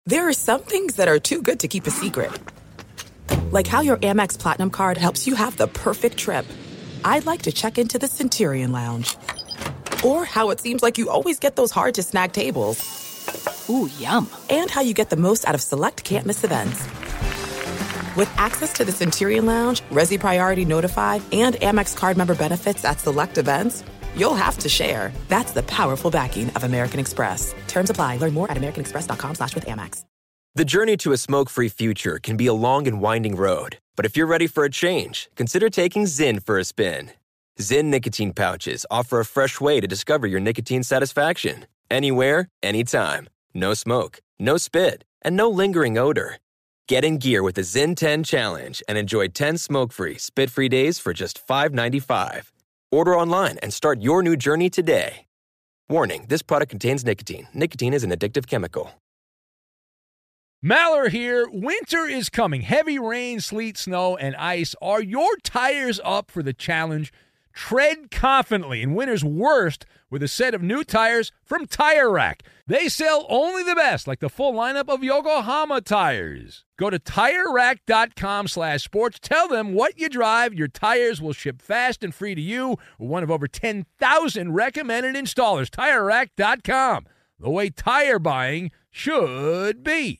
There are some things that are too good to keep a secret. Like how your Amex Platinum card helps you have the perfect trip. I'd like to check into the Centurion Lounge. Or how it seems like you always get those hard-to-snag tables. Ooh, yum. And how you get the most out of select can't-miss events. With access to the Centurion Lounge, Resi Priority Notified, and Amex card member benefits at select events, you'll have to share. That's the powerful backing of American Express. Terms apply. Learn more at americanexpress.com/withAmex. The journey to a smoke-free future can be a long and winding road. But if you're ready for a change, consider taking Zyn for a spin. Zyn nicotine pouches offer a fresh way to discover your nicotine satisfaction. Anywhere, anytime. No smoke, no spit, and no lingering odor. Get in gear with the Zyn 10 Challenge and enjoy 10 smoke-free, spit-free days for just $5.95. Order online and start your new journey today. Warning, this product contains nicotine. Nicotine is an addictive chemical. Maller here. Winter is coming. Heavy rain, sleet, snow, and ice. Are your tires up for the challenge? Tread confidently in winter's worst with a set of new tires from Tire Rack. They sell only the best, like the full lineup of Yokohama tires. Go to TireRack.com/sports. Tell them what you drive. Your tires will ship fast and free to you. One of over 10,000 recommended installers. TireRack.com. The way tire buying should be.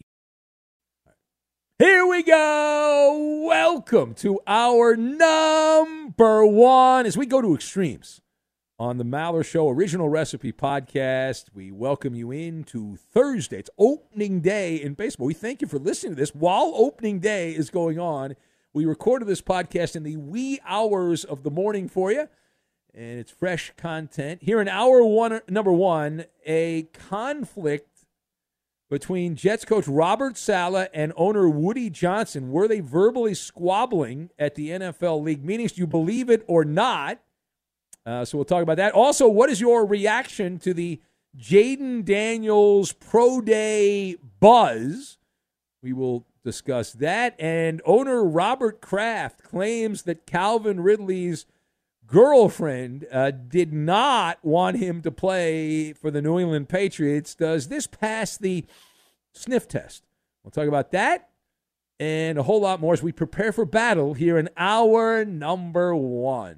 Here we go. Welcome to our number one, as we go to extremes on the Maller Show Original Recipe Podcast. We welcome you into Thursday. It's opening day in baseball. We thank you for listening to this while opening day is going on. We recorded this podcast in the wee hours of the morning for you, and it's fresh content. Here in hour one, number one, a conflict between Jets coach Robert Saleh and owner Woody Johnson. Were they verbally squabbling at the NFL league meetings? Do you believe it or not? So we'll talk about that. Also, what is your reaction to the Jaden Daniels Pro Day buzz? We will discuss that. And owner Robert Kraft claims that Calvin Ridley's girlfriend did not want him to play for the New England Patriots. Does this pass the sniff test? We'll talk about that and a whole lot more as we prepare for battle here in hour number one.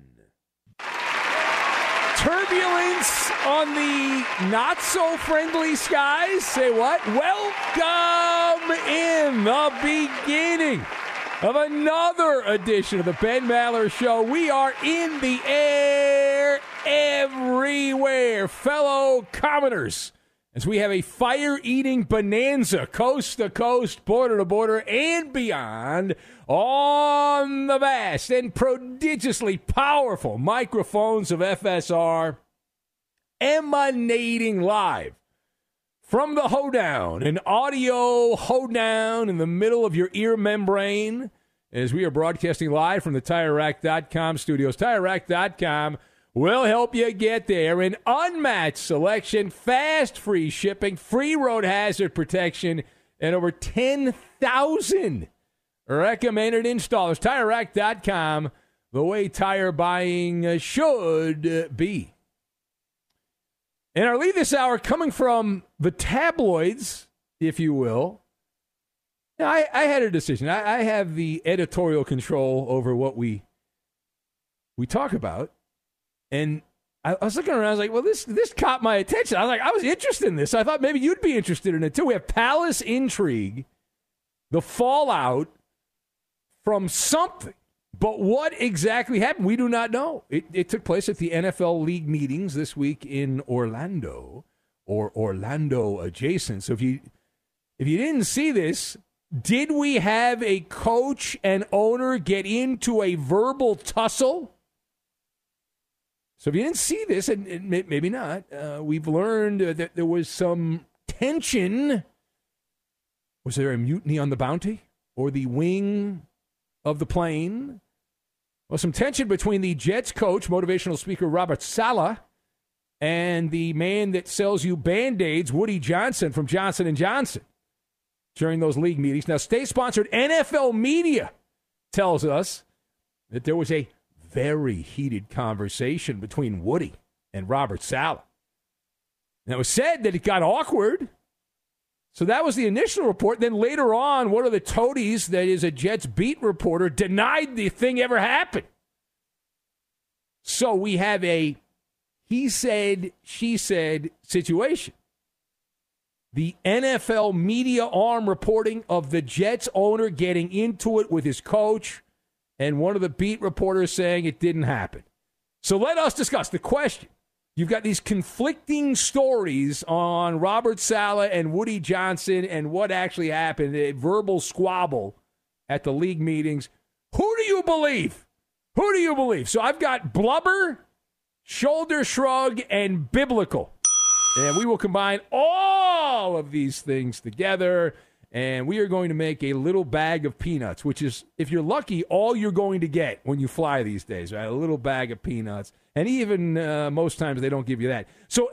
Turbulence on the not-so-friendly skies. Say what? Welcome in the beginning of another edition of the Ben Maller Show. We are in the air everywhere, fellow commoners, as we have a fire-eating bonanza coast to coast, border to border, and beyond on the vast and prodigiously powerful microphones of FSR, emanating live from the hoedown, an audio hoedown in the middle of your ear membrane, as we are broadcasting live from the TireRack.com studios. TireRack.com will help you get there. An unmatched selection, fast free shipping, free road hazard protection, and over 10,000 recommended installers. TireRack.com, the way tire buying should be. And our lead this hour coming from the tabloids, if you will. Now, I had a decision. I have the editorial control over what we talk about. And I was looking around, I was like, well, this caught my attention. I was interested in this. I thought maybe you'd be interested in it, too. We have Palace intrigue, the fallout from something. But what exactly happened, we do not know. It took place at the NFL league meetings this week in Orlando, or Orlando adjacent. So if you didn't see this, did we have a coach and owner get into a verbal tussle? So if you didn't see this, and maybe not, we've learned that there was some tension. Was there a mutiny on the Bounty or the wing of the plane? Well, some tension between the Jets coach, motivational speaker Robert Saleh, and the man that sells you Band-Aids, Woody Johnson from Johnson & Johnson, during those league meetings. Now, state-sponsored NFL media tells us that there was a very heated conversation between Woody and Robert Saleh. Now, it was said that it got awkward. So that was the initial report. Then later on, one of the toadies that is a Jets beat reporter denied the thing ever happened. So we have a he said, she said situation. The NFL media arm reporting of the Jets owner getting into it with his coach, and one of the beat reporters saying it didn't happen. So let us discuss the question. You've got these conflicting stories on Robert Saleh and Woody Johnson and what actually happened, a verbal squabble at the league meetings. Who do you believe? Who do you believe? So I've got blubber, shoulder shrug, and biblical. And we will combine all of these things together, and we are going to make a little bag of peanuts, which is, if you're lucky, all you're going to get when you fly these days, right? A little bag of peanuts. And even most times they don't give you that. So,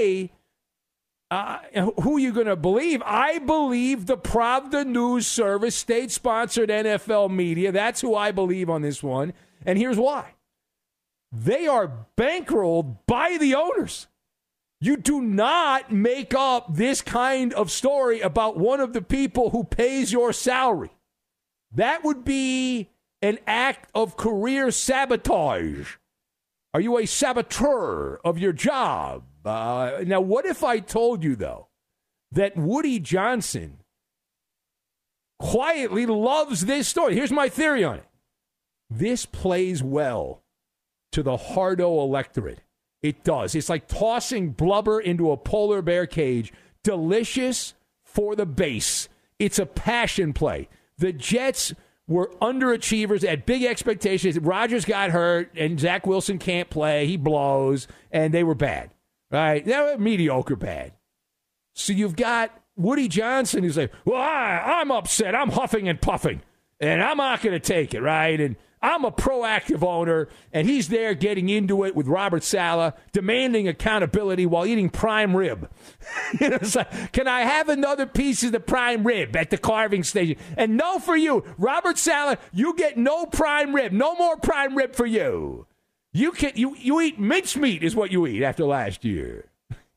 who are you going to believe? I believe the Pravda News Service, state-sponsored NFL media. That's who I believe on this one. And here's why. They are bankrolled by the owners. You do not make up this kind of story about one of the people who pays your salary. That would be an act of career sabotage. Are you a saboteur of your job? Now, what if I told you, though, that Woody Johnson quietly loves this story? Here's my theory on it. This plays well to the hardo electorate. It does. It's like tossing blubber into a polar bear cage. Delicious for the base. It's a passion play. The Jets were underachievers, had big expectations. Rodgers got hurt, and Zach Wilson can't play. He blows, and they were bad. Right? They were mediocre bad. So you've got Woody Johnson who's like, well, I'm upset. I'm huffing and puffing, and I'm not going to take it, right? And I'm a proactive owner, and he's there getting into it with Robert Saleh, demanding accountability while eating prime rib. It's like, can I have another piece of the prime rib at the carving station? And no for you. Robert Saleh, you get no prime rib. No more prime rib for you. You eat mincemeat is what you eat after last year.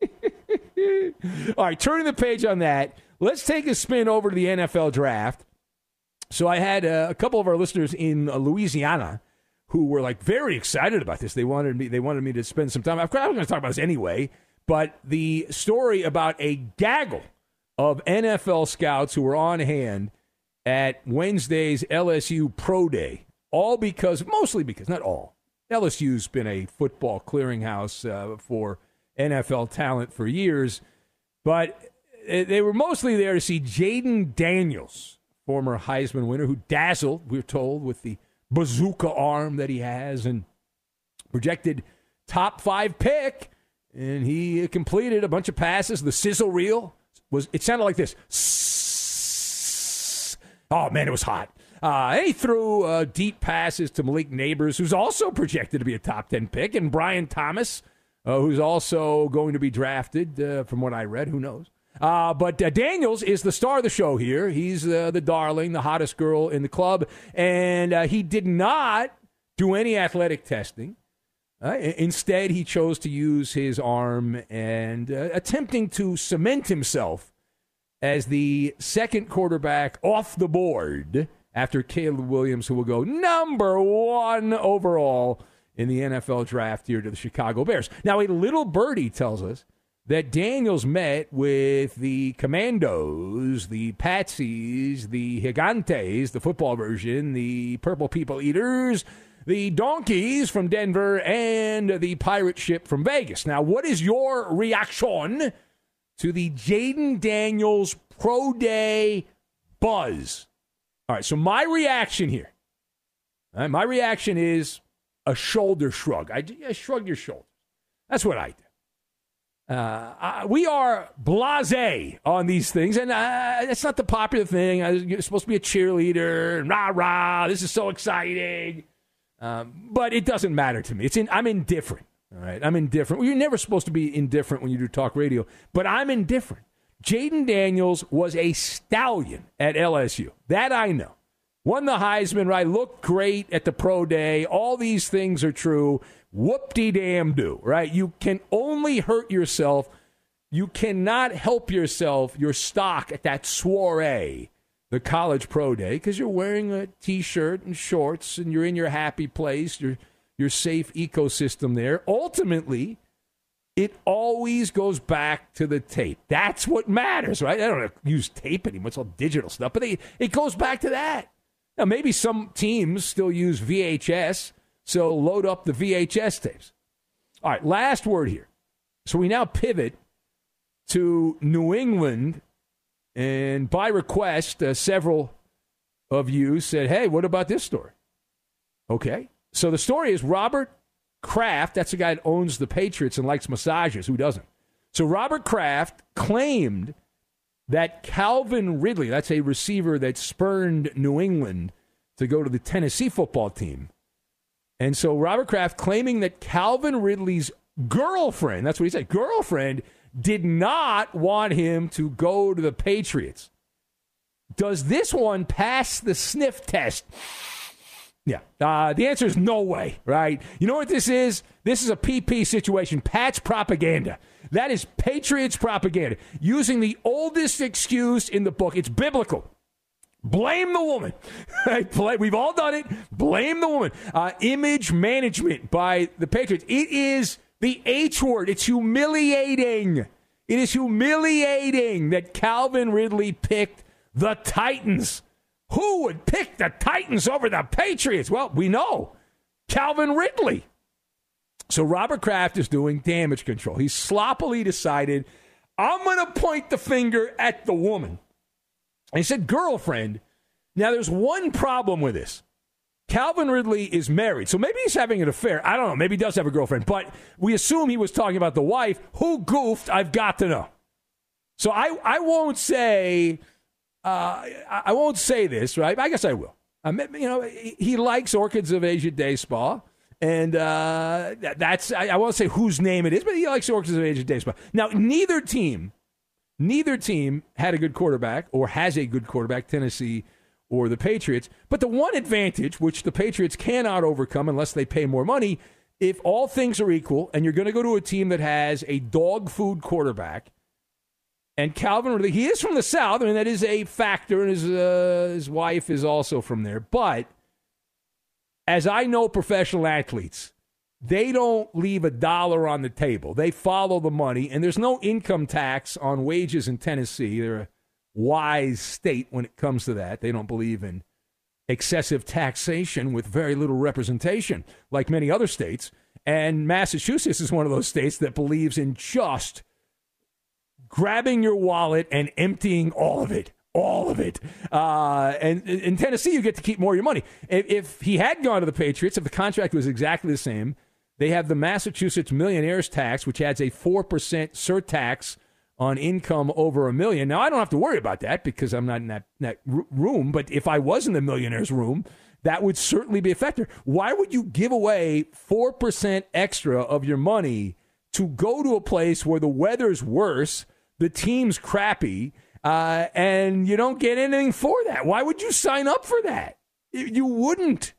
All right, turning the page on that, let's take a spin over to the NFL draft. So I had a couple of our listeners in Louisiana who were like very excited about this. They wanted me to spend some time. I was going to talk about this anyway, but the story about a gaggle of NFL scouts who were on hand at Wednesday's LSU Pro Day, mostly because, not all. LSU's been a football clearinghouse for NFL talent for years, but they were mostly there to see Jaden Daniels, former Heisman winner, who dazzled, we're told, with the bazooka arm that he has, and projected top 5 pick, and he completed a bunch of passes. The sizzle reel it sounded like this. Oh, man, it was hot. And he threw deep passes to Malik Neighbors, who's also projected to be a top 10 pick, and Brian Thomas, who's also going to be drafted, from what I read. Who knows? But Daniels is the star of the show here. He's the darling, the hottest girl in the club. And he did not do any athletic testing. Instead, he chose to use his arm and attempting to cement himself as the second quarterback off the board after Caleb Williams, who will go number 1 overall in the NFL draft here to the Chicago Bears. Now, a little birdie tells us that Daniels met with the Commandos, the Patsies, the Gigantes, the football version, the Purple People Eaters, the Donkeys from Denver, and the pirate ship from Vegas. Now, what is your reaction to the Jaden Daniels Pro Day buzz? All right, so my reaction here, my reaction is a shoulder shrug. I shrug your shoulders. That's what I do. We are blasé on these things, and it's not the popular thing. You're supposed to be a cheerleader, and rah-rah, this is so exciting. But it doesn't matter to me. I'm indifferent, all right? I'm indifferent. Well, you're never supposed to be indifferent when you do talk radio, but I'm indifferent. Jaden Daniels was a stallion at LSU. That I know. Won the Heisman, right? Looked great at the pro day. All these things are true. Whoop-de-damn-do, right? You can only hurt yourself you cannot help yourself, your stock at that soiree, the college pro day, because you're wearing a T-shirt and shorts and you're in your happy place, your safe ecosystem there. Ultimately, it always goes back to the tape. That's what matters, right? I don't use tape anymore. It's all digital stuff, but it goes back to that. Now, maybe some teams still use VHS, so load up the VHS tapes. All right, last word here. So we now pivot to New England, and by request, several of you said, hey, what about this story? Okay, so the story is Robert Kraft, that's the guy that owns the Patriots and likes massages. Who doesn't? So Robert Kraft claimed that Calvin Ridley, that's a receiver that spurned New England to go to the Tennessee football team. And so Robert Kraft claiming that Calvin Ridley's girlfriend, that's what he said, girlfriend, did not want him to go to the Patriots. Does this one pass the sniff test? Yeah. The answer is no way, right? You know what this is? This is a PP situation. Pat's propaganda. That is Patriots propaganda. Using the oldest excuse in the book. It's biblical. Blame the woman. We've all done it. Blame the woman. Image management by the Patriots. It is the H word. It's humiliating. It is humiliating that Calvin Ridley picked the Titans. Who would pick the Titans over the Patriots? Well, we know. Calvin Ridley. So Robert Kraft is doing damage control. He sloppily decided, I'm going to point the finger at the woman. And he said, girlfriend. Now, there's one problem with this. Calvin Ridley is married, so maybe he's having an affair. I don't know. Maybe he does have a girlfriend. But we assume he was talking about the wife. Who goofed? I've got to know. So I won't say... I won't say this, right? I guess I will. He likes Orchids of Asia Day Spa, and that's I won't say whose name it is, but he likes Orchids of Asia Day Spa. Now, neither team had a good quarterback or has a good quarterback, Tennessee or the Patriots. But the one advantage, which the Patriots cannot overcome unless they pay more money, if all things are equal, and you're going to go to a team that has a dog food quarterback. And Calvin Ridley, he is from the South. I mean, that is a factor, and his wife is also from there. But as I know professional athletes, they don't leave $1 on the table. They follow the money, and there's no income tax on wages in Tennessee. They're a wise state when it comes to that. They don't believe in excessive taxation with very little representation, like many other states. And Massachusetts is one of those states that believes in just grabbing your wallet and emptying all of it. And in Tennessee, you get to keep more of your money. If he had gone to the Patriots, if the contract was exactly the same, they have the Massachusetts millionaires tax, which adds a 4% surtax on income over $1 million. Now, I don't have to worry about that because I'm not in that room. But if I was in the millionaires room, that would certainly be a factor. Why would you give away 4% extra of your money to go to a place where the weather's worse, the team's crappy, and you don't get anything for that? Why would you sign up for that? You wouldn't.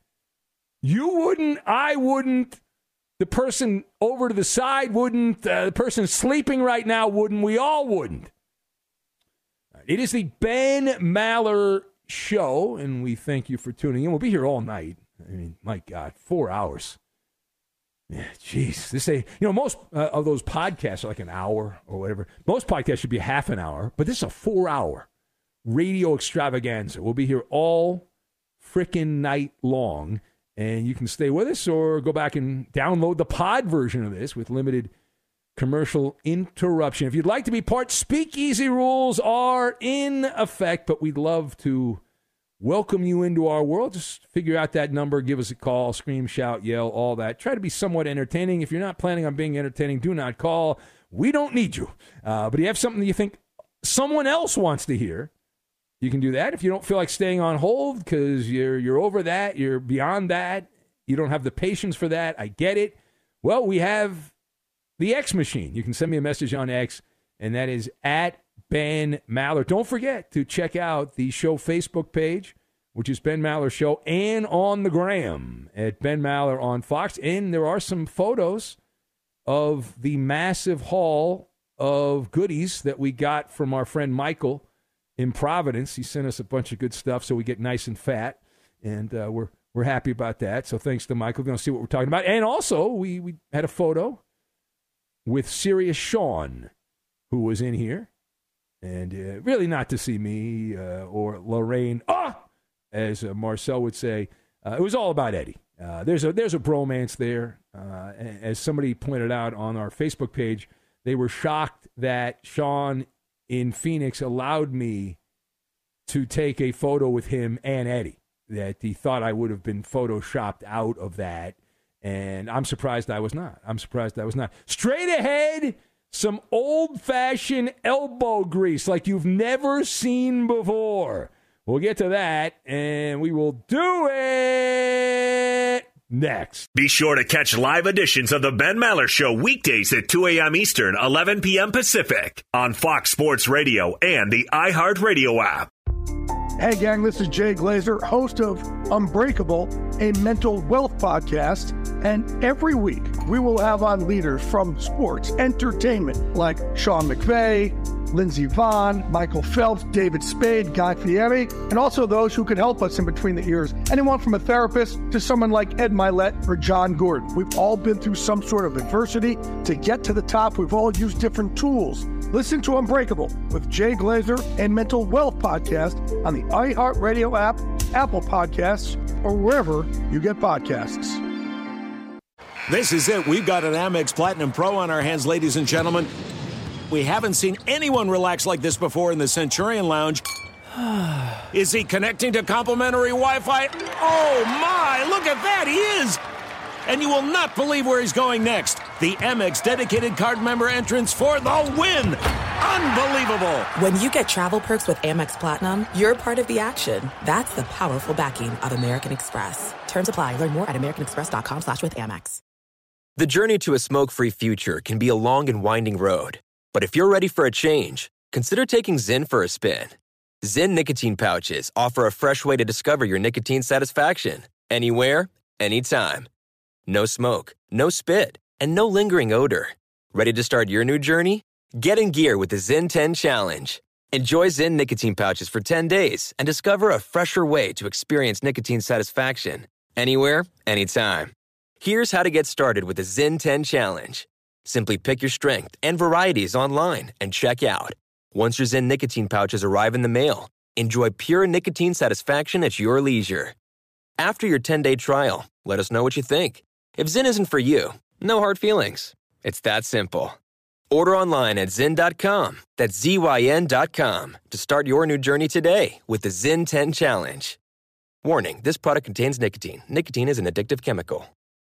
I wouldn't. The person over to the side wouldn't. The person sleeping right now wouldn't. We all wouldn't. It is the Ben Maller Show, and we thank you for tuning in. We'll be here all night. I mean, my God, 4 hours. Yeah, jeez. Most of those podcasts are like an hour or whatever. Most podcasts should be half an hour, but this is a 4-hour radio extravaganza. We'll be here all frickin' night long, and you can stay with us or go back and download the pod version of this with limited commercial interruption. If you'd like to be part, speakeasy rules are in effect, but we'd love to welcome you into our world. Just figure out that number, give us a call, scream, shout, yell, all that. Try to be somewhat entertaining. If you're not planning on being entertaining, do not call. We don't need you. But if you have something that you think someone else wants to hear, you can do that. If you don't feel like staying on hold because you're over that, you're beyond that, you don't have the patience for that, I get it. Well, we have the X machine. You can send me a message on X, and that is at Ben Maller. Don't forget to check out the show Facebook page, which is Ben Maller Show, and on the gram at Ben Maller on Fox. And there are some photos of the massive haul of goodies that we got from our friend Michael in Providence. He sent us a bunch of good stuff so we get nice and fat, and we're happy about that. So thanks to Michael. We're going to see what we're talking about. And also, we had a photo with Sirius Sean, who was in here, and really not to see me or Lorraine, as Marcel would say. It was all about Eddie. There's a bromance there. As somebody pointed out on our Facebook page, they were shocked that Sean in Phoenix allowed me to take a photo with him and Eddie, that he thought I would have been photoshopped out of that. And I'm surprised I was not. Straight ahead, some old-fashioned elbow grease like you've never seen before. We'll get to that, and we will do it next. Be sure to catch live editions of the Ben Maller Show weekdays at 2 a.m. Eastern, 11 p.m. Pacific on Fox Sports Radio and the iHeartRadio app. Hey, gang, this is Jay Glazer, host of Unbreakable, a mental wealth podcast. And every week, we will have on leaders from sports, entertainment, like Sean McVay, Lindsey Vonn, Michael Phelps, David Spade, Guy Fieri, and also those who can help us in between the ears. Anyone from a therapist to someone like Ed Milet or John Gordon. We've all been through some sort of adversity. To get to the top, we've all used different tools. Listen to Unbreakable with Jay Glazer and Mental Wealth Podcast on the iHeartRadio app, Apple Podcasts, or wherever you get podcasts. This is it. We've got an Amex Platinum Pro on our hands, ladies and gentlemen. We haven't seen anyone relax like this before in the Centurion Lounge. Is he connecting to complimentary Wi-Fi? Oh, my. Look at that. He is. And you will not believe where he's going next. The Amex dedicated card member entrance for the win. Unbelievable. When you get travel perks with Amex Platinum, you're part of the action. That's the powerful backing of American Express. Terms apply. Learn more at americanexpress.com/withAmex. The journey to a smoke-free future can be a long and winding road. But if you're ready for a change, consider taking Zyn for a spin. Zyn nicotine pouches offer a fresh way to discover your nicotine satisfaction. Anywhere, anytime. No smoke, no spit, and no lingering odor. Ready to start your new journey? Get in gear with the Zyn 10 Challenge. Enjoy Zyn nicotine pouches for 10 days and discover a fresher way to experience nicotine satisfaction. Anywhere, anytime. Here's how to get started with the Zyn 10 Challenge. Simply pick your strength and varieties online and check out. Once your Zyn nicotine pouches arrive in the mail, enjoy pure nicotine satisfaction at your leisure. After your 10-day trial, let us know what you think. If Zyn isn't for you, no hard feelings. It's that simple. Order online at Zyn.com. That's ZYN.com to start your new journey today with the Zyn 10 Challenge. Warning, this product contains nicotine. Nicotine is an addictive chemical.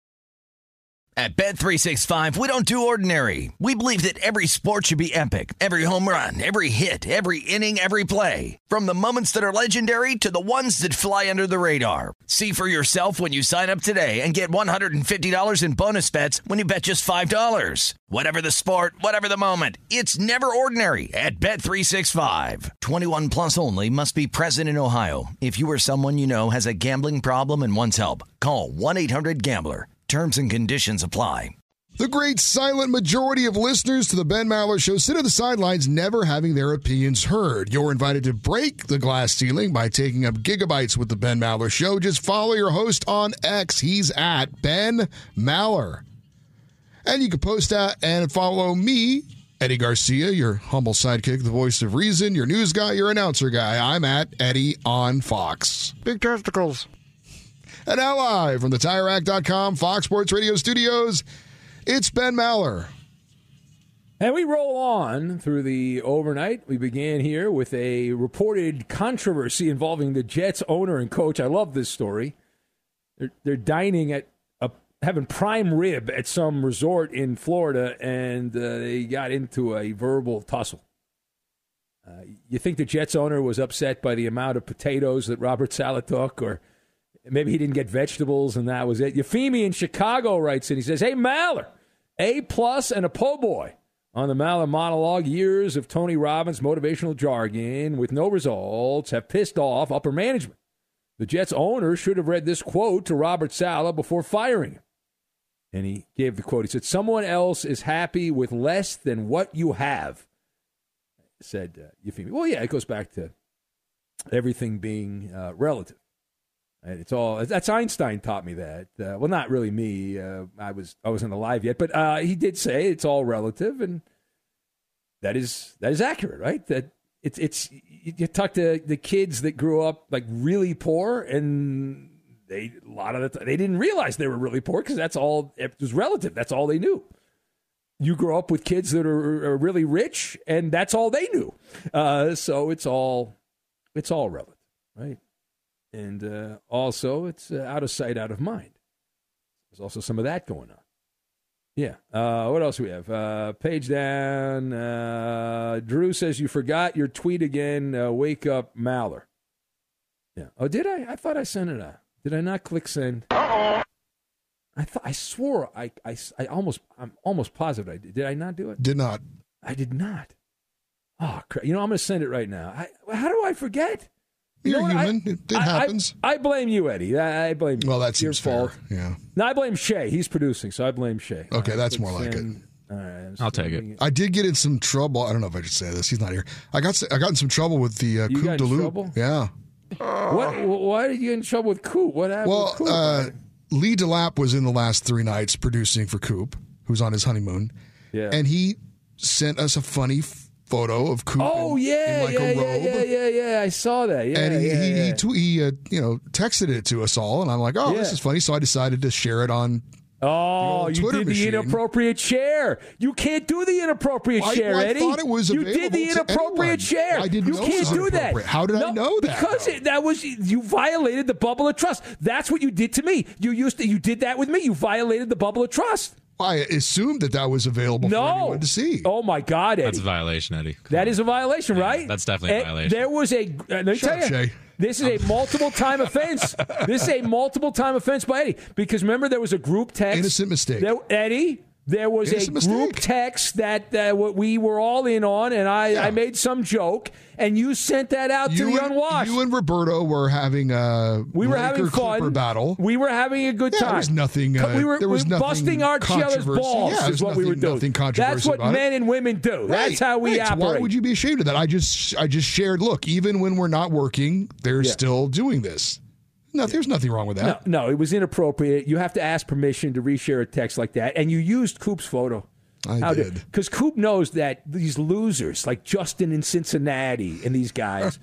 At Bet365, we don't do ordinary. We believe that every sport should be epic. Every home run, every hit, every inning, every play. From the moments that are legendary to the ones that fly under the radar. See for yourself when you sign up today and get $150 in bonus bets when you bet just $5. Whatever the sport, whatever the moment, it's never ordinary at Bet365. 21 plus only. Must be present in Ohio. If you or someone you know has a gambling problem and wants help, call 1-800-GAMBLER. Terms and conditions apply. The great silent majority of listeners to the Ben Maller Show sit on the sidelines never having their opinions heard. You're invited to break the glass ceiling by taking up gigabytes with the Ben Maller Show. Just follow your host on X. He's at Ben Maller. And you can post that and follow me, Eddie Garcia, your humble sidekick, the voice of reason, your news guy, your announcer guy. I'm at Eddie on Fox. Big testicles. And now live from the TireRack.com Fox Sports Radio studios, it's Ben Maller. And we roll on through the overnight. We began here with a reported controversy involving the Jets owner and coach. I love this story. They're dining at having prime rib at some resort in Florida, and they got into a verbal tussle. You think the Jets owner was upset by the amount of potatoes that Robert Saleh took, or maybe he didn't get vegetables and that was it. Euphemi in Chicago writes in. He says, hey, Maller, A+ and a po' boy on the Maller monologue. Years of Tony Robbins motivational jargon with no results have pissed off upper management. The Jets owner should have read this quote to Robert Saleh before firing him. And he gave the quote. He said, "Someone else is happy with less than what you have," said Euphemia. Well, yeah, it goes back to everything being relative. And it's all that's Einstein taught me that. Well, not really me. I wasn't alive yet, but he did say it's all relative, and that is accurate, right? That it's you talk to the kids that grew up like really poor, and a lot of the time they didn't realize they were really poor because that's all it was relative. That's all they knew. You grow up with kids that are really rich, and that's all they knew. So it's all relative, right? And also, it's out of sight, out of mind. There's also some of that going on. Yeah. What else do we have? Page down. Drew says, "You forgot your tweet again. Wake up, Maller." Yeah. Oh, did I? I thought I sent it out. Did I not click send? Uh-oh. I swore I'm almost positive I did. Did I not do it? Did not. I did not. Oh, crap. I'm going to send it right now. How do I forget? You're human. It happens. I blame you, Eddie. I blame you. Well, that's your fault. Fair. Yeah. No, I blame Shay. He's producing, so I blame Shay. Okay, that's more like it. All right, I'll take it. I did get in some trouble. I don't know if I should say this. He's not here. I got in some trouble with the Coop de Loop. Yeah. Why did you get in trouble with Coop? What happened with Coop? Lee DeLapp was in the last 3 nights producing for Coop, who's on his honeymoon. Yeah. And he sent us a funny photo of Coop in like a robe. Yeah, I saw that. Yeah, and he texted it to us all, and I'm like, this is funny. So I decided to share it on. Oh, you did the inappropriate share. You can't do the inappropriate share, Eddie. I thought it was available. You did the inappropriate share. I didn't know it was do that. How did I know that? Because you violated the bubble of trust. That's what you did to me. You did that with me. You violated the bubble of trust. I assumed that was available for anyone to see. Oh, my God, Eddie. That's a violation, Eddie. That is a violation, right? That's definitely a violation. There was let me tell you. Shay. This is a multiple-time offense. This is a multiple-time offense by Eddie. Because remember, there was a group text. Innocent mistake. Eddie, there was a group text that we were all in on, and I made some joke, and you sent that out to the unwashed. You and Roberto were having we were having fun. Battle. We were having a good time. There was nothing. We were busting our each other's balls. Is what we were doing. Nothing controversial. That's what men and women do. Right. That's how we operate. So why would you be ashamed of that? I just shared. Look, even when we're not working, they're still doing this. No, there's nothing wrong with that. No, it was inappropriate. You have to ask permission to reshare a text like that, and you used Coop's photo. I did. Because Coop knows that these losers, like Justin in Cincinnati and these guys,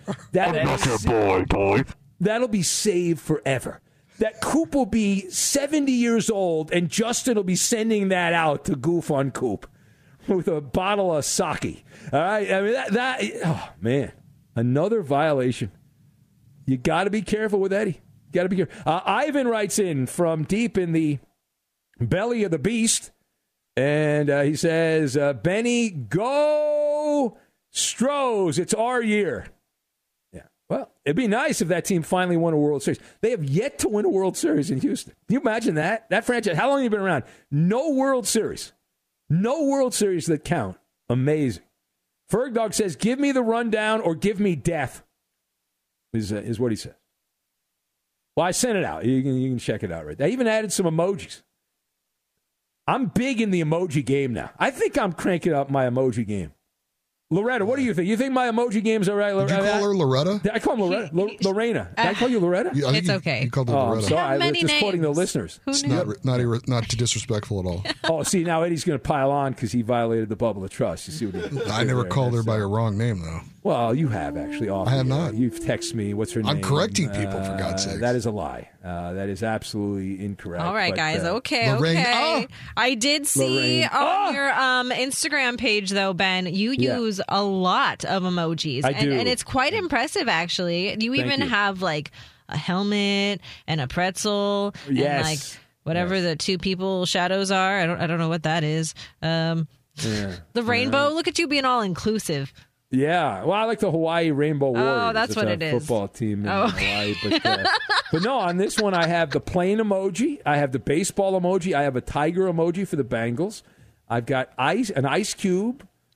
that'll be saved forever. That Coop will be 70 years old, and Justin will be sending that out to goof on Coop with a bottle of sake. All right? I mean, oh, man. Another violation. You got to be careful with Eddie. Got to be careful. Ivan writes in from deep in the belly of the beast, and he says, Benny, go Stros. It's our year. Yeah. Well, it'd be nice if that team finally won a World Series. They have yet to win a World Series in Houston. Can you imagine that? That franchise, how long have you been around? No World Series. No World Series that count. Amazing. Fergdog says, give me the rundown or give me death, is what he says. Well, I sent it out. You can check it out right there. I even added some emojis. I'm big in the emoji game now. I think I'm cranking up my emoji game. Loretta, what do you think? You think my emoji game's all right? Did you call her Loretta? I call her Loretta. Lorena. Did I call you Loretta? It's okay. You called her Loretta. I'm sorry. I'm just quoting the listeners. Who knew? Not too disrespectful at all. Oh, see, now Eddie's going to pile on because he violated the bubble of trust. You see what he did? I never called her by her wrong name, though. Well, you have, actually. I have not. You've texted me. What's her name? I'm correcting people, for God's sake. That is a lie. That is absolutely incorrect. All right, guys. Okay. I did see on your Instagram page, though, Ben, you use a lot of emojis. I do. And it's quite impressive, actually. You even have, like, a helmet and a pretzel and, like, whatever the two people shadows are. I don't know what that is. The rainbow. Look at you being all inclusive. Yeah, well, I like the Hawaii Rainbow Warriors. Oh, that's what it is. Football team in Hawaii. But no, on this one, I have the plane emoji. I have the baseball emoji. I have a tiger emoji for the Bengals. I've got an ice cube.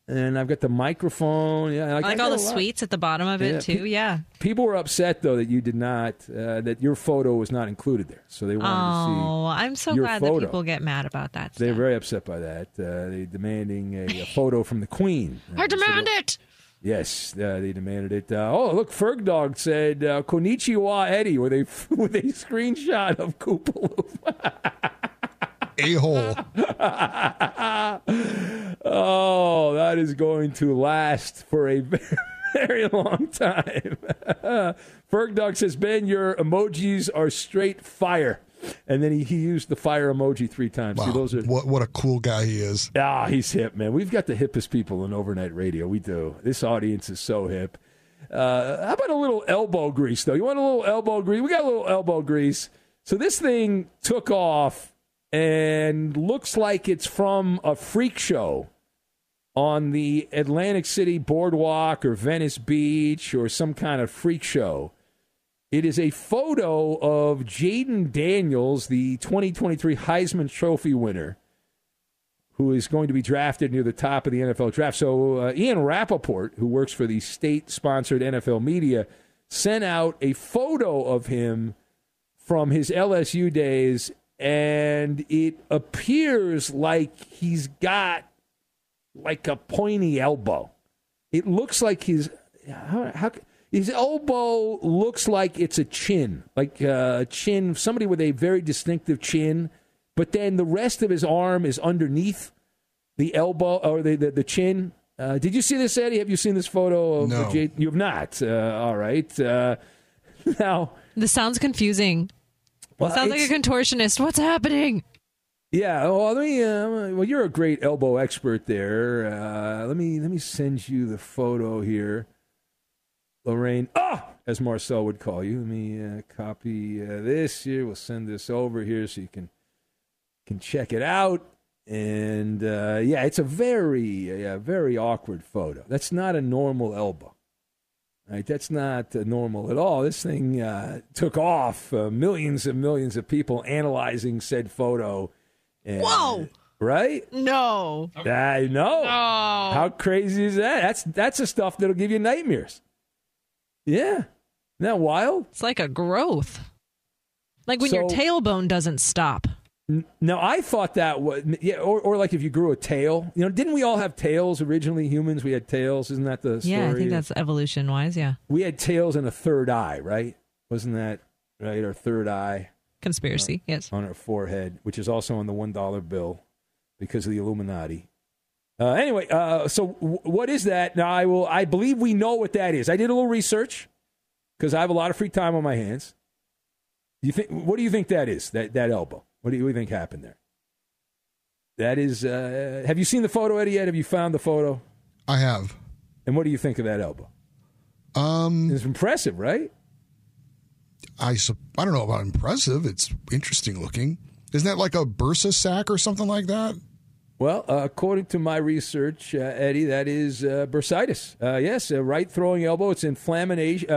And I've got the microphone. Yeah, I like all the sweets at the bottom of it, too. Yeah. People were upset, though, that you did not, that your photo was not included there. So they wanted to see I'm so glad that people get mad about that stuff. They're very upset by that. They're demanding a photo from the Queen. I demand it! Yes, they demanded it. Look, Ferg Dog said, Konnichiwa Eddie, with a screenshot of Koopaloop. A-hole. Oh, that is going to last for a very, very long time. Ferg Dog says, Ben, your emojis are straight fire. And then he used the fire emoji 3 times. Wow. See, those are what a cool guy he is. He's hip, man. We've got the hippest people in overnight radio. We do. This audience is so hip. How about a little elbow grease, though? You want a little elbow grease? We got a little elbow grease. So this thing took off and looks like it's from a freak show on the Atlantic City Boardwalk or Venice Beach or some kind of freak show. It is a photo of Jaden Daniels, the 2023 Heisman Trophy winner, who is going to be drafted near the top of the NFL draft. So Ian Rappaport, who works for the state-sponsored NFL media, sent out a photo of him from his LSU days, and it appears like he's got like a pointy elbow. It looks like his elbow looks like it's a chin, like a chin, somebody with a very distinctive chin, but then the rest of his arm is underneath the elbow or the chin. Did you see this, Eddie? Have you seen this photo of Jade? You have not. All right. Now, this sounds confusing. Well, sounds like a contortionist. What's happening? Yeah, well, you're a great elbow expert there. Let me send you the photo here, Lorraine. As Marcel would call you. Let me copy this here. We'll send this over here so you can check it out. And it's a very awkward photo. That's not a normal elbow. Right, that's not normal at all. This thing took off. Millions and millions of people analyzing said photo. And, whoa! Right? No. I know. No. How crazy is that? That's the stuff that'll give you nightmares. Yeah. Isn't that wild? It's like a growth. Like when your tailbone doesn't stop. Now, I thought that was, or like if you grew a tail. Didn't we all have tails originally? Humans, we had tails. Isn't that the story? Yeah, I think that's evolution-wise, yeah. We had tails and a third eye, right? Wasn't that right? Our third eye. Conspiracy, yes. On our forehead, which is also on the $1 bill because of the Illuminati. Anyway, so what is that? Now, I believe we know what that is. I did a little research because I have a lot of free time on my hands. What do you think that is, that elbow? What do you think happened there? That is, have you seen the photo, Eddie, yet? Have you found the photo? I have. And what do you think of that elbow? It's impressive, right? I don't know about impressive. It's interesting looking. Isn't that like a bursa sac or something like that? Well, according to my research, Eddie, that is bursitis. Yes, a right throwing elbow. It's inflammation.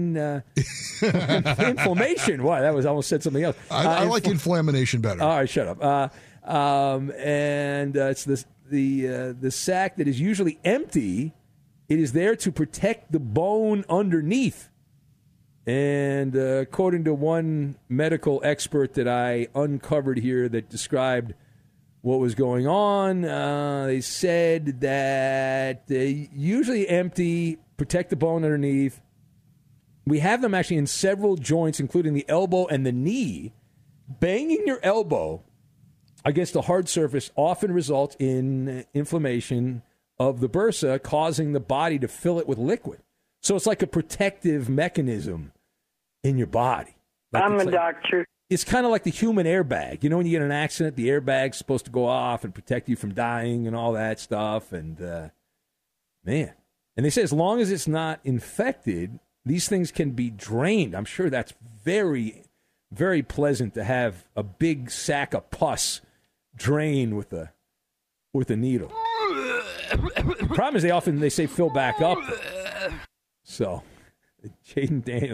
Inflammation. Wow, that was almost said something else. I like inflammation better. All right, shut up. And it's the sac that is usually empty. It is there to protect the bone underneath. And according to one medical expert that I uncovered here that described what was going on, they said that they usually empty, protect the bone underneath. We have them actually in several joints, including the elbow and the knee. Banging your elbow against a hard surface often results in inflammation of the bursa, causing the body to fill it with liquid. So it's like a protective mechanism in your body. I'm a doctor. It's kind of like the human airbag. When you get in an accident, the airbag's supposed to go off and protect you from dying and all that stuff. And, man. And they say as long as it's not infected, these things can be drained. I'm sure that's very, very pleasant to have a big sack of pus drained with a needle. The problem is they say fill back up. So, Jaden Daniels.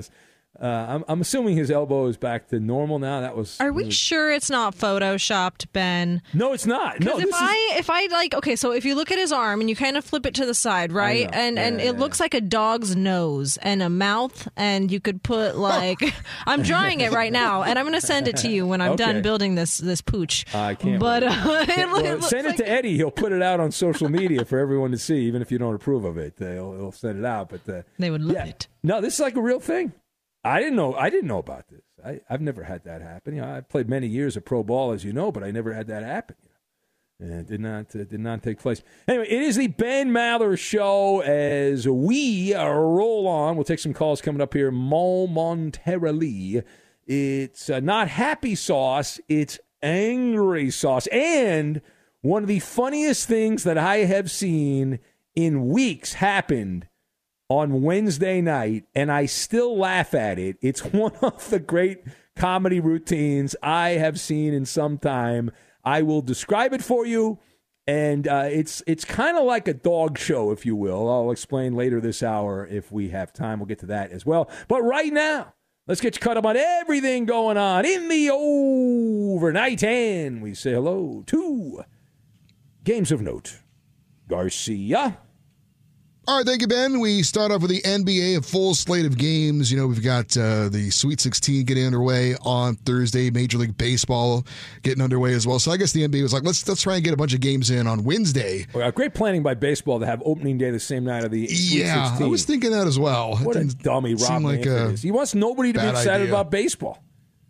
I'm assuming his elbow is back to normal now. That was. Are we sure it's not photoshopped, Ben? No, it's not. No, if I like, okay, so if you look at his arm and you kind of flip it to the side, right, and it looks like a dog's nose and a mouth, and you could put like, I'm drawing it right now, and I'm going to send it to you when I'm done building this pooch. I can't. But send it to Eddie. He'll put it out on social media for everyone to see, even if you don't approve of it. He'll send it out. But they would love it. No, this is like a real thing. I didn't know about this. I've never had that happen. I played many years of pro ball, as you know, but I never had that happen. And it did not take place. Anyway, it is the Ben Maller Show as we roll on. We'll take some calls coming up here momentarily. It's not happy sauce. It's angry sauce. And one of the funniest things that I have seen in weeks happened on Wednesday night, and I still laugh at it. It's one of the great comedy routines I have seen in some time. I will describe it for you, and it's kind of like a dog show, if you will. I'll explain later this hour if we have time. We'll get to that as well. But right now, let's get you caught up on everything going on in the overnight, and we say hello to Games of Note. Garcia. All right, thank you, Ben. We start off with the NBA, a full slate of games. We've got the Sweet 16 getting underway on Thursday, Major League Baseball getting underway as well. So I guess the NBA was like, let's try and get a bunch of games in on Wednesday. Well, great planning by baseball to have opening day the same night of the Sweet 16. I was thinking that as well. What a dummy Rob Manfred is. He wants nobody to be excited about baseball.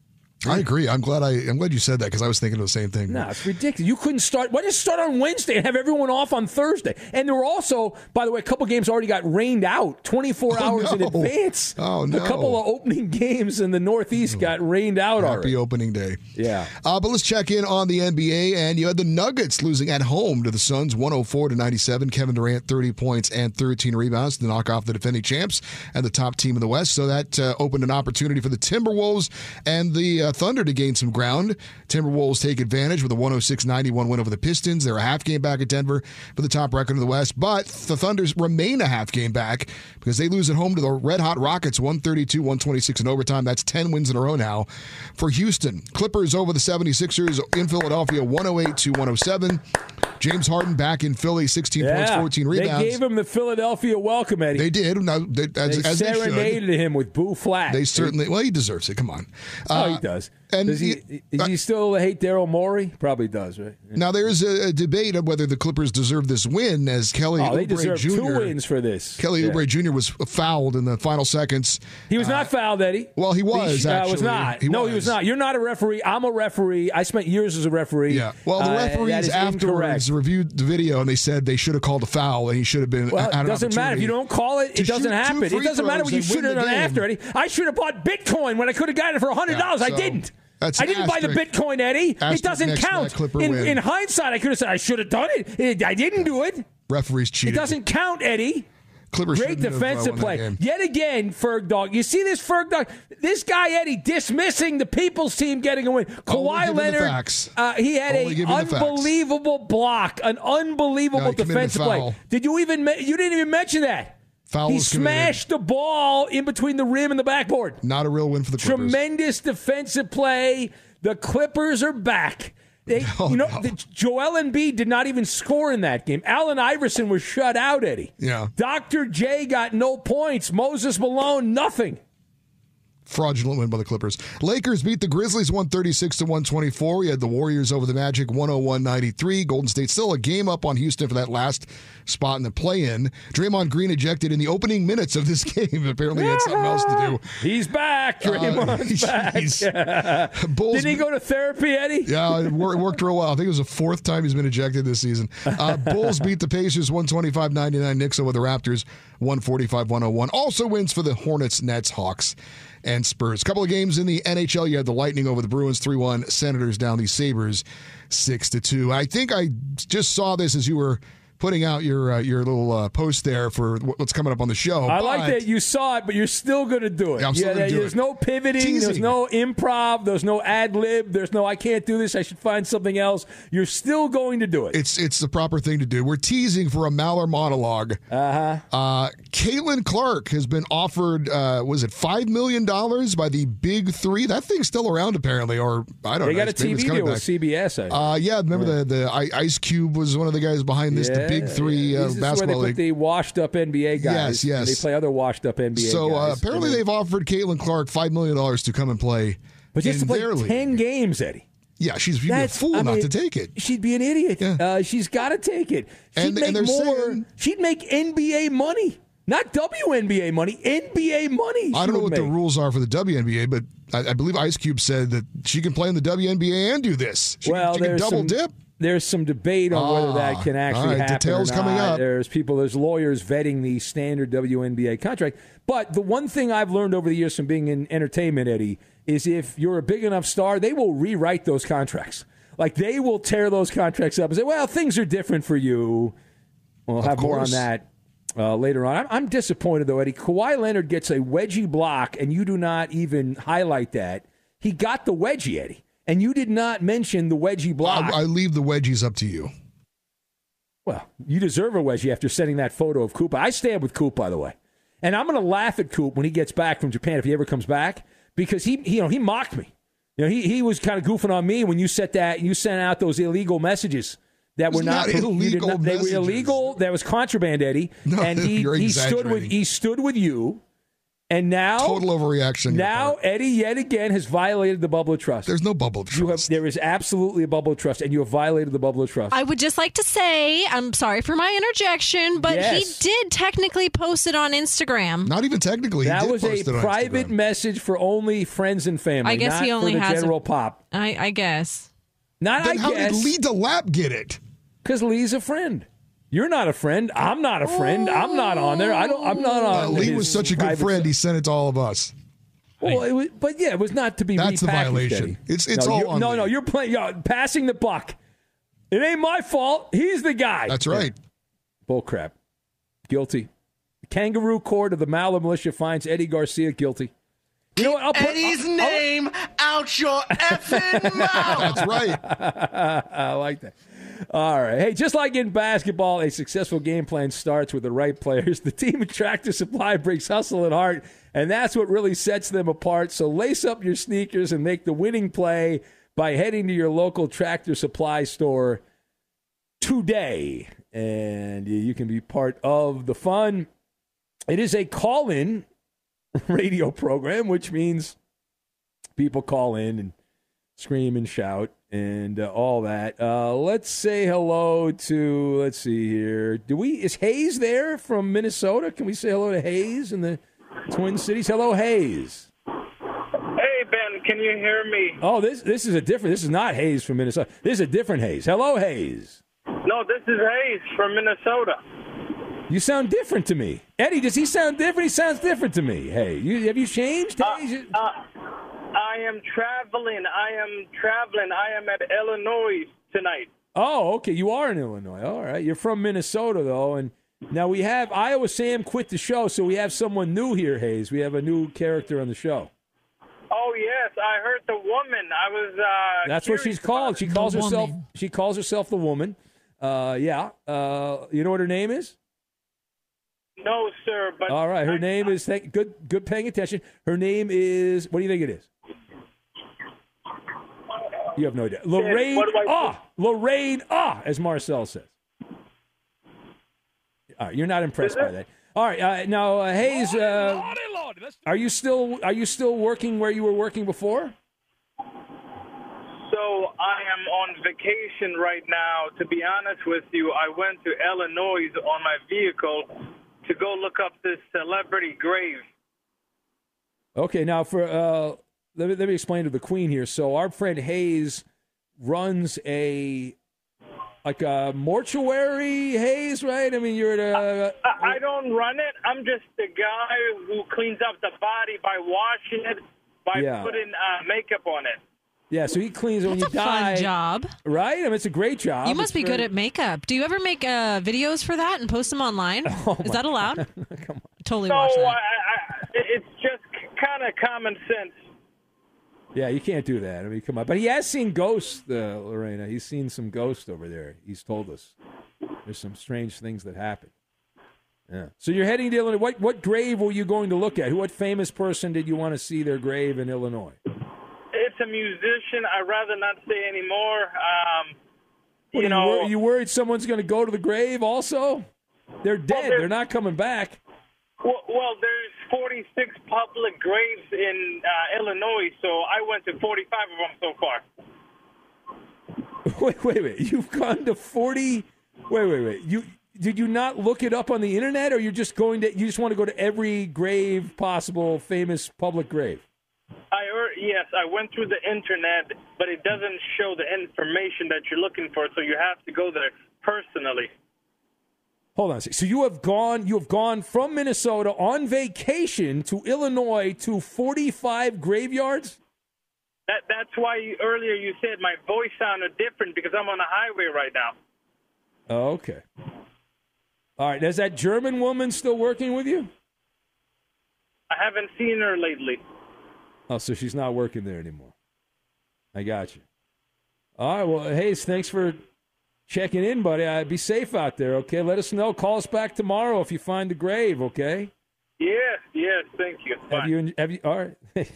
I agree. I'm glad you said that because I was thinking of the same thing. No, it's ridiculous. You couldn't start. Why just start on Wednesday and have everyone off on Thursday? And there were also, by the way, a couple games already got rained out 24 hours in advance. Oh, no. A couple of opening games in the Northeast got rained out already. Happy opening day. Yeah. But let's check in on the NBA. And you had the Nuggets losing at home to the Suns 104-97. Kevin Durant 30 points and 13 rebounds to knock off the defending champs and the top team in the West. So that opened an opportunity for the Timberwolves and the Thunder to gain some ground. Timberwolves take advantage with a 106-91 win over the Pistons. They're a half game back at Denver for the top record in the West, but the Thunders remain a half game back because they lose at home to the Red Hot Rockets 132-126 in overtime. That's 10 wins in a row now for Houston. Clippers over the 76ers in Philadelphia 108-107. James Harden back in Philly, 16 points, 14 rebounds. They gave him the Philadelphia welcome, Eddie. They did. Now, as serenaded him with Boo Flat. They certainly, well, he deserves it. Come on. He does. And does he still hate Daryl Morey? Probably does, right? Now, there's a debate of whether the Clippers deserve this win, as Kelly Oubre Jr. They deserve 2 wins for this. Kelly Oubre Jr. was fouled in the final seconds. He was not fouled, Eddie. Well, he was, actually. Was not. He was not. You're not a referee. I'm a referee. I spent years as a referee. Yeah. Well, the referees afterwards reviewed the video, and they said they should have called a foul, and he should have been Well, it doesn't matter. If you don't call it, it doesn't happen. It doesn't matter what you should have done after, Eddie. I should have bought Bitcoin when I could have gotten it for $100. I didn't. I didn't buy the Bitcoin, Eddie. It doesn't count. In hindsight, I could have said I should have done it. I didn't do it. Referees cheated. It doesn't count, Eddie. Clippers Great defensive play. Yet again, Ferg Dog. You see this Ferg Dog? This guy, Eddie, dismissing the People's team getting a win. Kawhi Leonard, he had an unbelievable block, an unbelievable defensive play. You didn't even mention that. He smashed the ball in between the rim and the backboard. Not a real win for the Clippers. Tremendous defensive play. The Clippers are back. Joel Embiid did not even score in that game. Allen Iverson was shut out, Eddie. Yeah. Dr. J got no points. Moses Malone, nothing. Fraudulent win by the Clippers. Lakers beat the Grizzlies 136-124. We had the Warriors over the Magic 101-93. Golden State still a game up on Houston for that last spot in the play-in. Draymond Green ejected in the opening minutes of this game. Apparently he had something else to do. He's back. Draymond's back. Did he go to therapy, Eddie? Yeah, it worked real well. I think it was the 4th time he's been ejected this season. Bulls beat the Pacers 125-99. Knicks over the Raptors 145-101. Also wins for the Hornets, Nets, Hawks, and Spurs. A couple of games in the NHL. You had the Lightning over the Bruins 3-1. Senators down the Sabres 6-2. I think I just saw this as you were putting out your little post there for what's coming up on the show. I like that you saw it, but you're still going to do it. Yeah, I'm still gonna do there's it. no pivoting. Teasing. There's no improv. There's no ad lib. There's no I can't do this. I should find something else. You're still going to do it. It's the proper thing to do. We're teasing for a Maller monologue. Caitlin Clark has been offered, was it $5 million by the Big Three? That thing's still around apparently, or I don't know. They got a TV deal with CBS. Remember the Ice Cube was one of the guys behind this. The Big Three basketball league. The washed-up NBA guys. Yes. They play other washed-up NBA guys. So apparently they've offered Caitlin Clark $5 million to come and play. But just to play their 10 games, Eddie. Yeah, she'd be a fool not to take it. She'd be an idiot. Yeah. She's got to take it. She'd make more. Saying, she'd make NBA money. Not WNBA money, NBA money. I don't know what the rules are for the WNBA, but I believe Ice Cube said that she can play in the WNBA and do this. She can double dip. There's some debate on whether that can actually happen. Details or not. coming up. There's lawyers vetting the standard WNBA contract. But the one thing I've learned over the years from being in entertainment, Eddie, is if you're a big enough star, they will rewrite those contracts. Like, they will tear those contracts up and say, well, things are different for you. We'll have more on that later on. I'm disappointed, though, Eddie. Kawhi Leonard gets a wedgie block, and you do not even highlight that. He got the wedgie, Eddie. And you did not mention the wedgie block. I leave the wedgies up to you. Well, you deserve a wedgie after sending that photo of Coop. I stand with Coop, by the way. And I'm going to laugh at Coop when he gets back from Japan, if he ever comes back, because he mocked me. He was kind of goofing on me when you sent out those illegal messages that were not illegal. They were illegal. That was contraband, Eddie. No, and he stood with you. And now, total overreaction. Now, Eddie yet again has violated the bubble of trust. There's no bubble of trust. There is absolutely a bubble of trust, and you have violated the bubble of trust. I would just like to say, I'm sorry for my interjection, but he did technically post it on Instagram. Not even technically. That was a private message for only friends and family. I guess he only has general pop. I guess. How did Lee DeLapp get it? Because Lee's a friend. You're not a friend. I'm not a friend. I'm not on there. I'm not on. Lee was such a good friend. He sent it to all of us. Well, it was not to be. That's the violation. Eddie. It's all on. No, you're playing. Passing the buck. It ain't my fault. He's the guy. That's right. Bull crap. Guilty. The kangaroo court of the Maller militia finds Eddie Garcia guilty. You know what? I'll put Eddie's name out your effing mouth. That's right. I like that. All right. Hey, just like in basketball, a successful game plan starts with the right players. The team at Tractor Supply brings hustle and heart, and that's what really sets them apart. So lace up your sneakers and make the winning play by heading to your local Tractor Supply store today. And you can be part of the fun. It is a call-in radio program, which means people call in and scream and shout and all that. Let's say hello to, let's see here. Is Hayes there from Minnesota? Can we say hello to Hayes in the Twin Cities? Hello, Hayes. Hey, Ben, can you hear me? Oh, this is not Hayes from Minnesota. This is a different Hayes. Hello, Hayes. No, this is Hayes from Minnesota. You sound different to me. Eddie, does he sound different? He sounds different to me. Hey, have you changed? I am traveling. I am at Illinois tonight. Oh, okay. You are in Illinois. All right. You're from Minnesota, though. And now we have Iowa Sam quit the show, so we have someone new here, Hayes. We have a new character on the show. Oh, yes. I heard the woman. I was That's what she's called. She calls herself the woman. Yeah. You know what her name is? No, sir. But all right. Her name is good paying attention. Her name is, what do you think it is? You have no idea. Lorraine, as Marcel says. All right, you're not impressed by that. All right, now Hayes, are you still working where you were working before? So I am on vacation right now. To be honest with you, I went to Illinois on my vehicle to go look up this celebrity grave. Okay, now for let me explain to the Queen here. So our friend Hayes runs a mortuary, Hayes, right? I mean, you're at a... I don't run it. I'm just the guy who cleans up the body by washing it, by putting makeup on it. Yeah, so he cleans it when That's you die. That's a fun job. Right? I mean, it's a great job. You must be good at makeup. Do you ever make videos for that and post them online? Is that allowed? Come on. Totally watch that. It's just kind of common sense. Yeah, you can't do that. I mean, come on. But he has seen ghosts, Lorena. He's seen some ghosts over there. He's told us. There's some strange things that happen. Yeah. So you're heading to Illinois. What grave were you going to look at? What famous person did you want to see their grave in Illinois? It's a musician. I'd rather not say anymore. Are you worried someone's going to go to the grave also? They're dead. They're not coming back. Well, there's 46 public graves in Illinois, so I went to 45 of them so far. Wait. You've gone to 40. Wait. Did you not look it up on the internet, or you're just going to? You just want to go to every grave possible, famous public grave? Yes, I went through the internet, but it doesn't show the information that you're looking for, so you have to go there personally. Hold on a second. So you have gone from Minnesota on vacation to Illinois to 45 graveyards? That's why earlier you said my voice sounded different, because I'm on a highway right now. Oh, okay. All right. Is that German woman still working with you? I haven't seen her lately. Oh, so she's not working there anymore. I got you. All right. Well, Hayes, thanks for checking in, buddy. Be safe out there, okay? Let us know. Call us back tomorrow if you find the grave, okay? Yes, thank you. Have you? All right.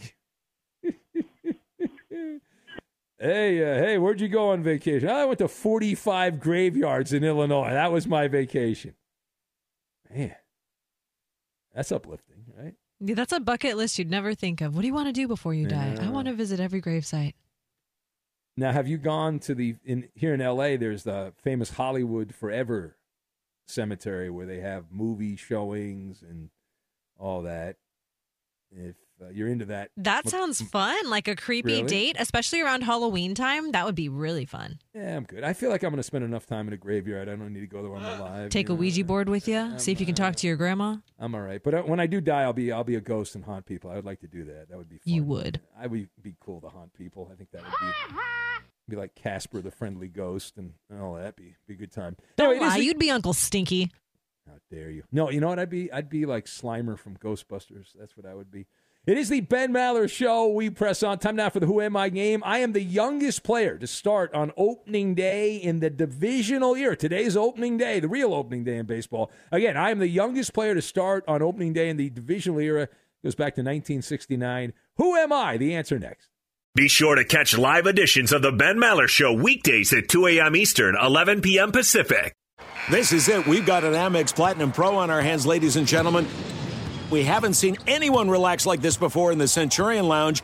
Hey, where'd you go on vacation? I went to 45 graveyards in Illinois. That was my vacation. Man, that's uplifting, right? Yeah, that's a bucket list you'd never think of. What do you want to do before you die? I want to visit every gravesite. Now, have you gone to here in L.A., there's the famous Hollywood Forever Cemetery where they have movie showings and all that. If you're into that. That sounds fun, like a creepy date, especially around Halloween time. That would be really fun. Yeah, I'm good. I feel like I'm going to spend enough time in a graveyard. I don't need to go there when I'm alive. Take a Ouija board with you. See if you can talk to your grandma. I'm all right. But when I do die, I'll be a ghost and haunt people. I would like to do that. That would be fun. You would. I would be cool to haunt people. I think that would be like Casper the Friendly Ghost and all that. Be a good time. Don't lie. You'd be Uncle Stinky. How dare you? No, you know what I'd be? I'd be like Slimer from Ghostbusters. That's what I would be. It is the Ben Maller Show. We press on. Time now for the Who Am I game. I am the youngest player to start on opening day in the divisional year. Today's opening day, the real opening day in baseball. Again, I am the youngest player to start on opening day in the divisional era. Goes back to 1969. Who am I? The answer next. Be sure to catch live editions of the Ben Maller Show weekdays at 2 a.m. Eastern, 11 p.m. Pacific. This is it. We've got an Amex Platinum Pro on our hands, ladies and gentlemen. We haven't seen anyone relax like this before in the Centurion Lounge.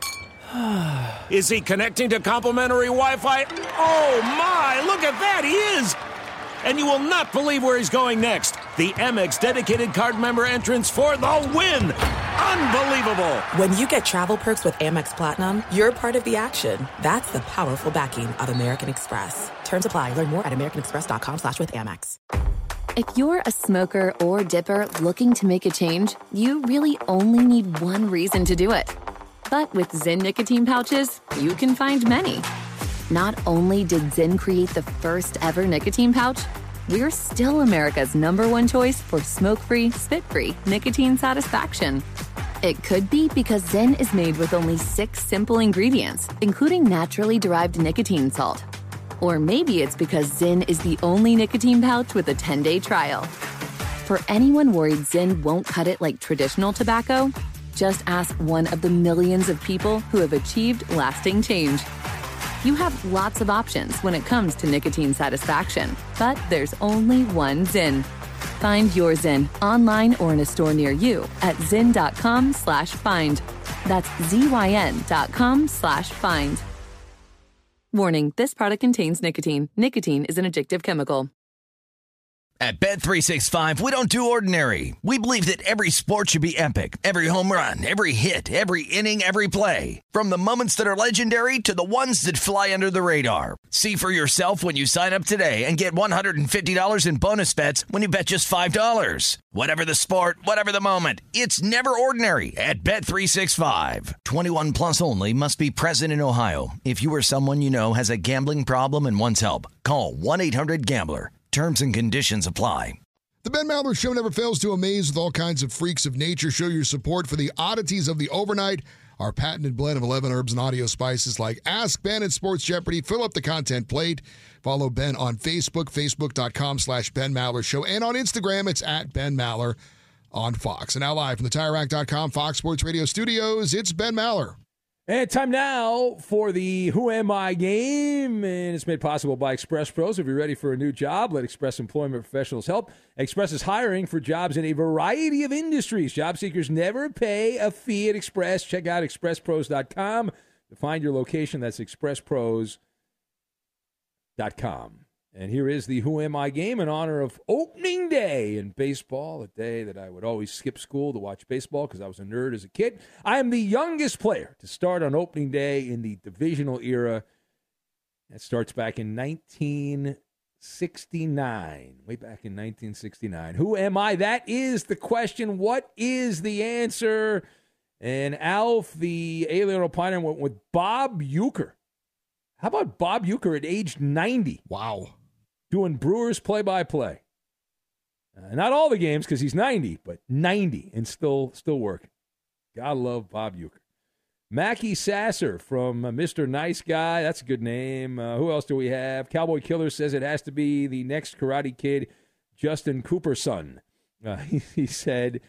Is he connecting to complimentary Wi-Fi? Oh, my! Look at that! He is! And you will not believe where he's going next. The Amex dedicated card member entrance for the win! Unbelievable! When you get travel perks with Amex Platinum, you're part of the action. That's the powerful backing of American Express. Terms apply. Learn more at americanexpress.com/withAmex. If you're a smoker or dipper looking to make a change, you really only need one reason to do it. But with Zyn nicotine pouches, you can find many. Not only did Zyn create the first ever nicotine pouch, we're still America's #1 choice for smoke-free, spit-free nicotine satisfaction. It could be because Zyn is made with only 6 simple ingredients, including naturally derived nicotine salt. Or maybe it's because Zyn is the only nicotine pouch with a 10-day trial. For anyone worried Zyn won't cut it like traditional tobacco, just ask one of the millions of people who have achieved lasting change. You have lots of options when it comes to nicotine satisfaction, but there's only one Zyn. Find your Zyn online or in a store near you at zyn.com/find. That's ZYN.com/find. Warning, this product contains nicotine. Nicotine is an addictive chemical. At Bet365, we don't do ordinary. We believe that every sport should be epic. Every home run, every hit, every inning, every play. From the moments that are legendary to the ones that fly under the radar. See for yourself when you sign up today and get $150 in bonus bets when you bet just $5. Whatever the sport, whatever the moment, it's never ordinary at Bet365. 21 plus only. Must be present in Ohio. If you or someone you know has a gambling problem and wants help, call 1-800-GAMBLER. Terms and conditions apply. The Ben Maller Show never fails to amaze with all kinds of freaks of nature. Show your support for the oddities of the overnight. Our patented blend of 11 herbs and audio spices like Ask Ben and Sports Jeopardy. Fill up the content plate. Follow Ben on Facebook, facebook.com/Ben Maller Show. And on Instagram, it's at Ben Maller on Fox. And now live from the TireRack.com Fox Sports Radio studios, it's Ben Maller. And time now for the Who Am I game, and it's made possible by Express Pros. If you're ready for a new job, let Express Employment Professionals help. Express is hiring for jobs in a variety of industries. Job seekers never pay a fee at Express. Check out expresspros.com to find your location. That's expresspros.com. And here is the Who Am I game in honor of opening day in baseball, a day that I would always skip school to watch baseball because I was a nerd as a kid. I am the youngest player to start on opening day in the divisional era. That starts back in 1969, way back in 1969. Who am I? That is the question. What is the answer? And Alf, the alien opiner, went with Bob Uecker. How about Bob Uecker at age 90? Wow. Doing Brewers play-by-play. Not all the games because he's 90, but 90 and still working. Gotta love Bob Uecker. Mackie Sasser from Mr. Nice Guy. That's a good name. Who else do we have? Cowboy Killer says it has to be the next Karate Kid, Justin Cooper's son. He said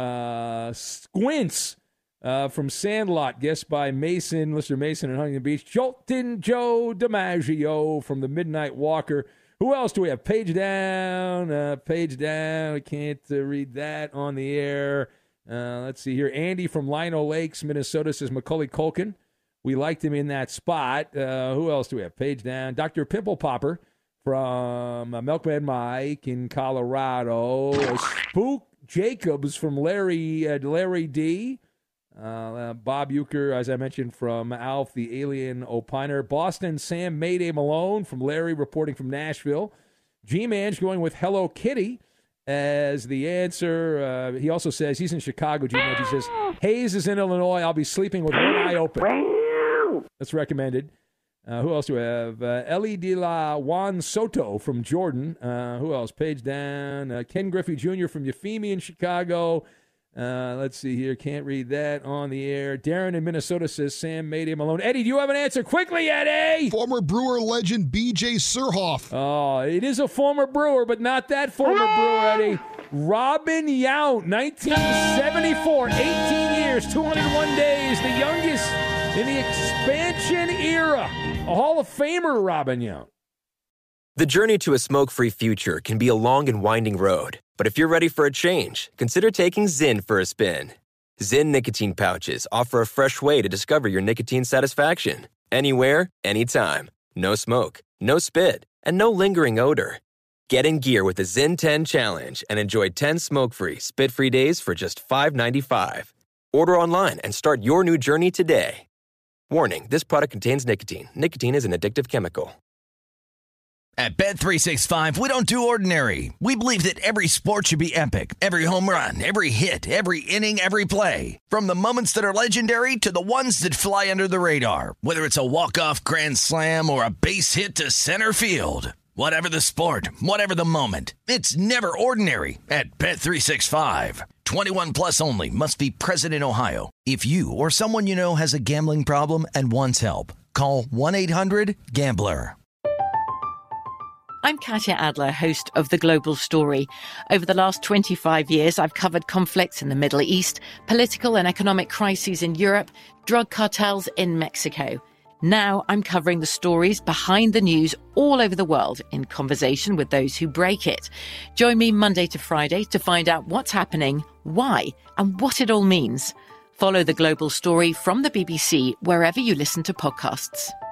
Squints from Sandlot, guessed by Mason, Mr. Mason in Huntington Beach. Jolton Joe DiMaggio from the Midnight Walker. Who else do we have? Page down. I can't read that on the air. Let's see here. Andy from Lino Lakes, Minnesota says Macaulay Culkin. We liked him in that spot. Who else do we have? Page down. Dr. Pimple Popper from Milkman Mike in Colorado. Spook Jacobs from Larry D. Bob Uecker, as I mentioned, from Alf, the alien opiner. Boston Sam Mayday Malone from Larry, reporting from Nashville. G-Man's going with Hello Kitty as the answer. He also says he's in Chicago, G-Man. He says, Hayes is in Illinois. I'll be sleeping with one eye open. That's recommended. Who else do we have? Ellie De La Juan Soto from Jordan. Who else? Page down. Ken Griffey Jr. from Euphemia in Chicago. Let's see here. Can't read that on the air. Darren in Minnesota says Sam Mayday Malone. Eddie, do you have an answer? Quickly, Eddie! Former Brewer legend B.J. Surhoff. Oh, it is a former Brewer, but not that former Brewer, Eddie. Robin Yount, 1974, 18 years, 201 days, the youngest in the expansion era. A Hall of Famer, Robin Yount. The journey to a smoke-free future can be a long and winding road. But if you're ready for a change, consider taking Zyn for a spin. Zyn nicotine pouches offer a fresh way to discover your nicotine satisfaction. Anywhere, anytime. No smoke, no spit, and no lingering odor. Get in gear with the Zyn 10 Challenge and enjoy 10 smoke-free, spit-free days for just $5.95. Order online and start your new journey today. Warning, this product contains nicotine. Nicotine is an addictive chemical. At Bet365, we don't do ordinary. We believe that every sport should be epic. Every home run, every hit, every inning, every play. From the moments that are legendary to the ones that fly under the radar. Whether it's a walk-off grand slam or a base hit to center field. Whatever the sport, whatever the moment. It's never ordinary at Bet365. 21 plus only. Must be present in Ohio. If you or someone you know has a gambling problem and wants help, call 1-800-GAMBLER. I'm Katya Adler, host of The Global Story. Over the last 25 years, I've covered conflicts in the Middle East, political and economic crises in Europe, drug cartels in Mexico. Now I'm covering the stories behind the news all over the world in conversation with those who break it. Join me Monday to Friday to find out what's happening, why, and what it all means. Follow The Global Story from the BBC wherever you listen to podcasts.